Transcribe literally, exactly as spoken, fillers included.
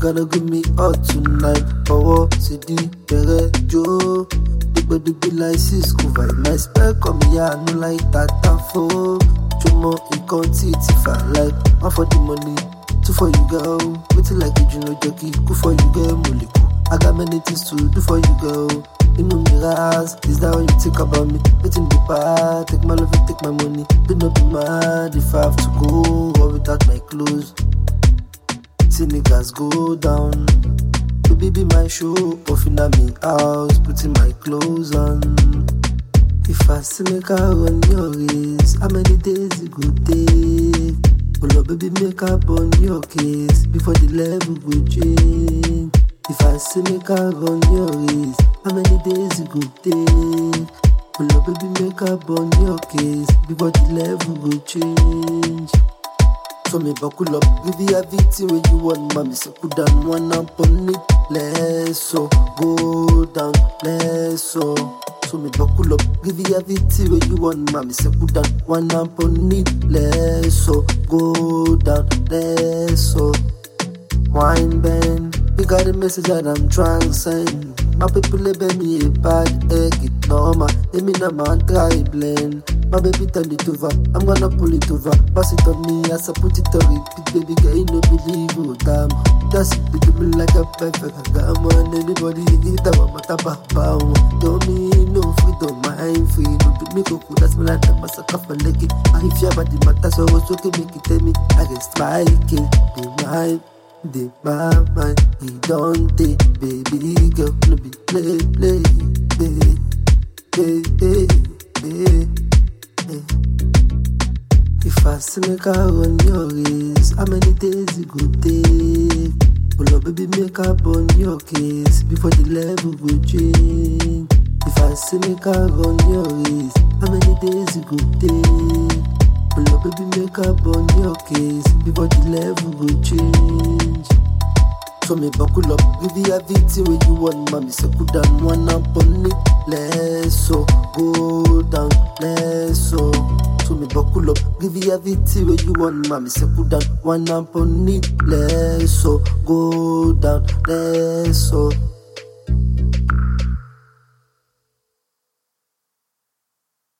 gonna give me all tonight. Power, city, bere, Joe. Body be like Cisco vibe. My spell come here, I no like that for. Chumo in content if I like. One for the money, two for you girl. Waiting like a Juno jockey, good for you girl. Muliku. I got many things to do for you girl. You know me ras, is that what you think about me? Waiting the part, take my love and take my money. Do not be mad if I have to go or without my clothes. See niggas go down. Baby be my show, puffing at me house, putting my clothes on. If I see make her run your race, how many days it go take? Oh baby make up on your case before the level go change. If I see make her run your race, how many days it go take? Oh baby make up on your case before the level go change. So me buckle up, give you everything when you want, mommy. So put down one up on it, let's so go down, let's so. So me buckle up, give you everything when you want, mommy. So put down one up on it, let's so go down, let's so. Wine band, you got the message that I'm trying to send. My people let me a bad egg, it normal. Let me know man try blend. My baby turn it over, I'm gonna pull it over. Pass it on me as I put it on repeat. Baby girl, you know believe you damn. That's it, you do me like a perfect. I got man, anybody hit that one, but I back down. Don't me no freedom, mind free. No be me go cool, that's me like that, massacre for leg it. And if your body matters, so what's okay, make it tell me. I can strike it, be mine. They my mind, he don't take, baby girl, no be play, play, play, play, play, play, play. If I see make her run your race, how many days it go take? Oh baby make up on your case before the level go change. If I see make her run your race, how many days it go take? Oh baby make up on your case before the level go change. So me buckle up, give you everything when you want, mommy. So put down one up on it, let's so go down, let's so. So me buckle up, give you everything when you want, mommy. So put down one up on it, let's so go down, let's so.